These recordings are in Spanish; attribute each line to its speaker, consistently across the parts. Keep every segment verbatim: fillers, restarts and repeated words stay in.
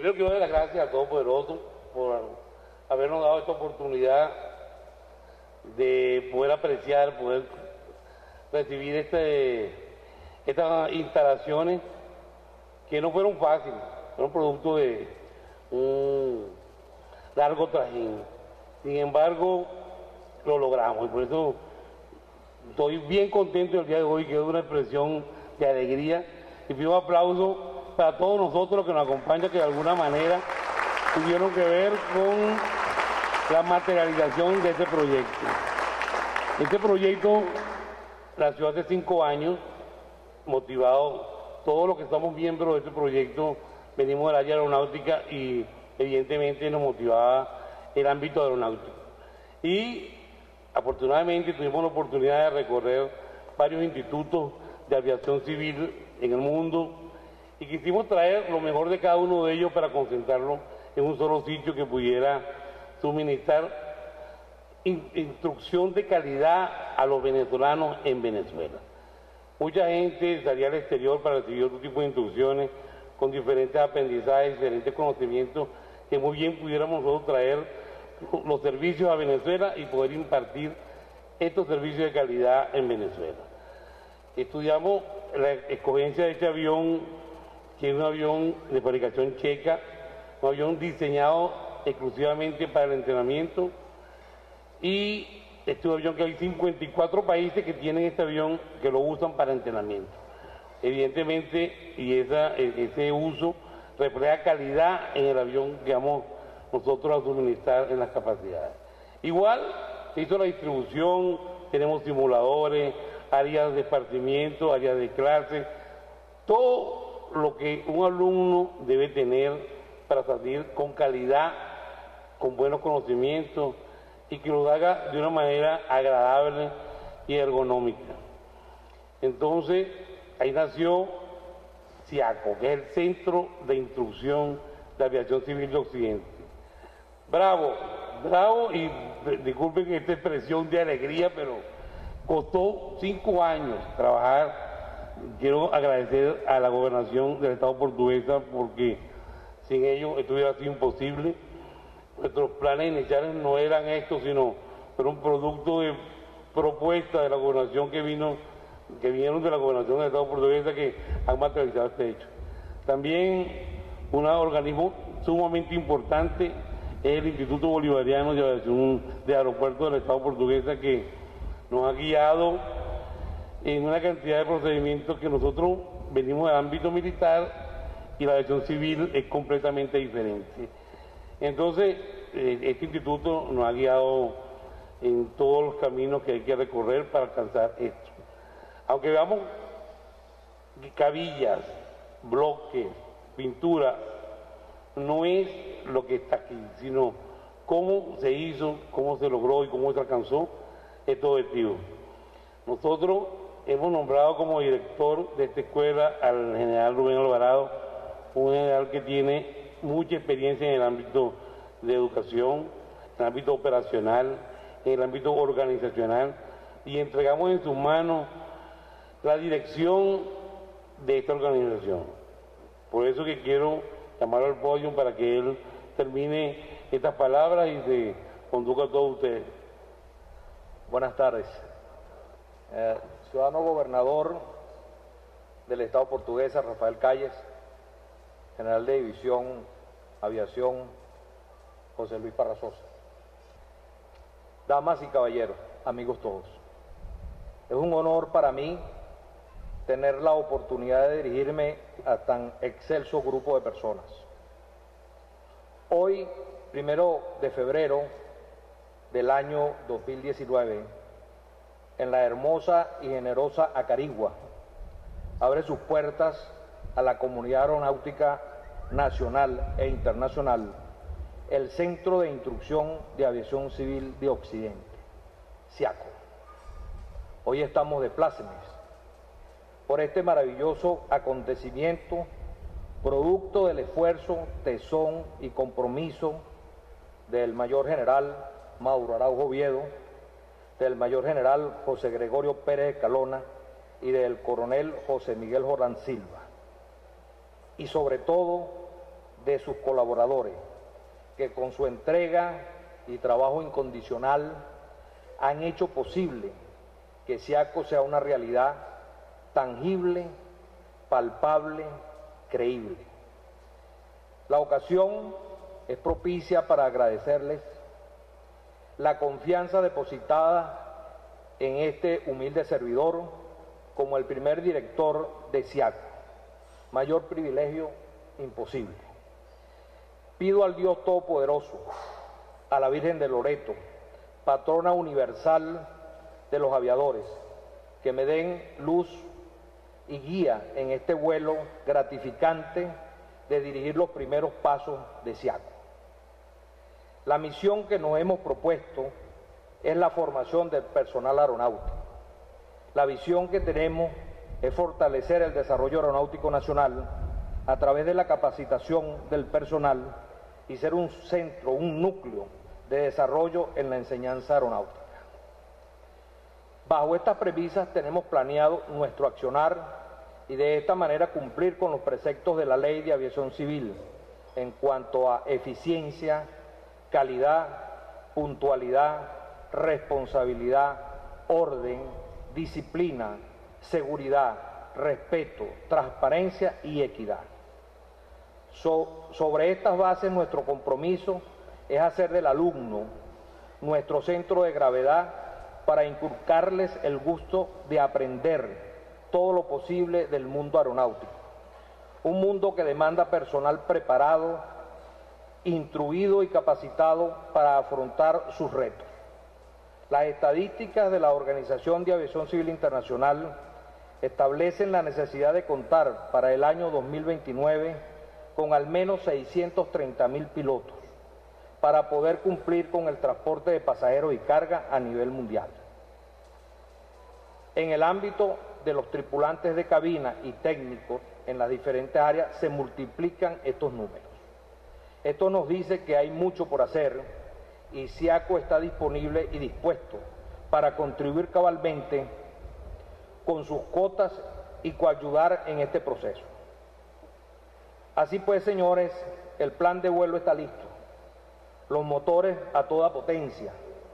Speaker 1: primero quiero dar las gracias a Todopoderoso por habernos dado esta oportunidad de poder apreciar, poder recibir este, estas instalaciones que no fueron fáciles, fueron producto de un largo trajín. Sin embargo, lo logramos y por eso estoy bien contento el día de hoy, que es una expresión de alegría, y pido un aplauso para todos nosotros los que nos acompañan, que de alguna manera tuvieron que ver con la materialización de este proyecto. Este proyecto nació hace cinco años, motivado, todos los que estamos miembros de este proyecto venimos del área aeronáutica y evidentemente nos motivaba el ámbito aeronáutico. Y afortunadamente tuvimos la oportunidad de recorrer varios institutos de aviación civil en el mundo y quisimos traer lo mejor de cada uno de ellos para concentrarlo en un solo sitio que pudiera suministrar in- instrucción de calidad a los venezolanos en Venezuela. Mucha gente salía al exterior para recibir otro tipo de instrucciones con diferentes aprendizajes, diferentes conocimientos que muy bien pudiéramos nosotros traer los servicios a Venezuela y poder impartir estos servicios de calidad en Venezuela. Estudiamos la escogencia de este avión, que es un avión de fabricación checa, un avión diseñado exclusivamente para el entrenamiento, y este es un avión que hay cincuenta y cuatro países que tienen este avión que lo usan para entrenamiento. Evidentemente, y esa, ese uso refleja calidad en el avión que vamos nosotros a suministrar en las capacidades. Igual se hizo la distribución, tenemos simuladores, áreas de esparcimiento, áreas de clase, todo lo que un alumno debe tener para salir con calidad, con buenos conocimientos y que lo haga de una manera agradable y ergonómica. Entonces, ahí nació CIACO, que es el Centro de Instrucción de Aviación Civil de Occidente. Bravo, bravo, y disculpen esta expresión de alegría, pero costó cinco años trabajar. Quiero agradecer a la gobernación del Estado portuguesa porque sin ellos esto hubiera sido imposible. Nuestros planes iniciales no eran estos, sino fueron producto de propuestas de la gobernación que vino, que vinieron de la gobernación del Estado portuguesa, que han materializado este hecho. También un organismo sumamente importante es el Instituto Bolivariano de Aviación de Aeropuertos del Estado portuguesa, que nos ha guiado en una cantidad de procedimientos que nosotros venimos del ámbito militar y la aviación civil es completamente diferente. Entonces, eh, este instituto nos ha guiado en todos los caminos que hay que recorrer para alcanzar esto. Aunque veamos cabillas, bloques, pintura, no es lo que está aquí, sino cómo se hizo, cómo se logró y cómo se alcanzó estos objetivos. Nosotros hemos nombrado como director de esta escuela al general Rubén Alvarado, un general que tiene mucha experiencia en el ámbito de educación, en el ámbito operacional, en el ámbito organizacional, y entregamos en sus manos la dirección de esta organización. Por eso que quiero llamarlo al podio para que él termine estas palabras y se conduzca a todos ustedes.
Speaker 2: Buenas tardes. Eh, ciudadano gobernador del Estado portugués, Rafael Calles, general de división Aviación, José Luis Parrazosa. Damas y caballeros, amigos todos, es un honor para mí tener la oportunidad de dirigirme a tan excelso grupo de personas. Hoy, primero de febrero del año dos mil diecinueve, en la hermosa y generosa Acarigua, abre sus puertas a la comunidad aeronáutica nacional e internacional el Centro de Instrucción de Aviación Civil de Occidente, CIACO. Hoy estamos de plácemes por este maravilloso acontecimiento, producto del esfuerzo, tesón y compromiso del mayor general Mauro Araujo Oviedo, del mayor general José Gregorio Pérez Escalona y del coronel José Miguel Jordán Silva, y sobre todo de sus colaboradores, que con su entrega y trabajo incondicional han hecho posible que SIACO sea una realidad tangible, palpable, creíble. La ocasión es propicia para agradecerles la confianza depositada en este humilde servidor como el primer director de SIACO. Mayor privilegio imposible. Pido al Dios Todopoderoso, a la Virgen de Loreto, patrona universal de los aviadores, que me den luz y guía en este vuelo gratificante de dirigir los primeros pasos de SIACO. La misión que nos hemos propuesto es la formación del personal aeronáutico. La visión que tenemos es fortalecer el desarrollo aeronáutico nacional a través de la capacitación del personal y ser un centro, un núcleo de desarrollo en la enseñanza aeronáutica. Bajo estas premisas tenemos planeado nuestro accionar y de esta manera cumplir con los preceptos de la Ley de Aviación Civil en cuanto a eficiencia, calidad, puntualidad, responsabilidad, orden, disciplina, seguridad, respeto, transparencia y equidad. So, sobre estas bases nuestro compromiso es hacer del alumno nuestro centro de gravedad para inculcarles el gusto de aprender todo lo posible del mundo aeronáutico. Un mundo que demanda personal preparado, instruido y capacitado para afrontar sus retos. Las estadísticas de la Organización de Aviación Civil Internacional establecen la necesidad de contar para el año dos mil veintinueve con al menos seiscientos treinta mil pilotos para poder cumplir con el transporte de pasajeros y carga a nivel mundial. En el ámbito de los tripulantes de cabina y técnicos en las diferentes áreas se multiplican estos números. Esto nos dice que hay mucho por hacer y SIACO está disponible y dispuesto para contribuir cabalmente con sus cuotas y coayudar en este proceso. Así pues, señores, el plan de vuelo está listo. Los motores a toda potencia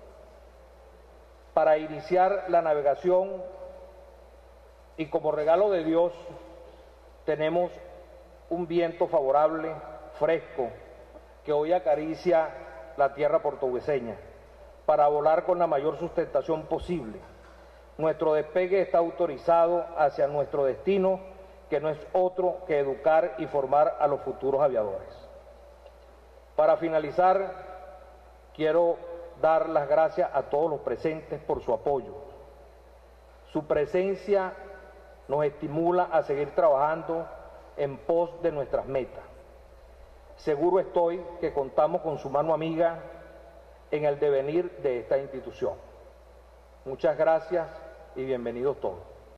Speaker 2: para iniciar la navegación y como regalo de Dios tenemos un viento favorable, fresco, que hoy acaricia la tierra portugueseña para volar con la mayor sustentación posible. Nuestro despegue está autorizado hacia nuestro destino, que no es otro que educar y formar a los futuros aviadores. Para finalizar, quiero dar las gracias a todos los presentes por su apoyo. Su presencia nos estimula a seguir trabajando en pos de nuestras metas. Seguro estoy que contamos con su mano amiga en el devenir de esta institución. Muchas gracias y bienvenidos todos.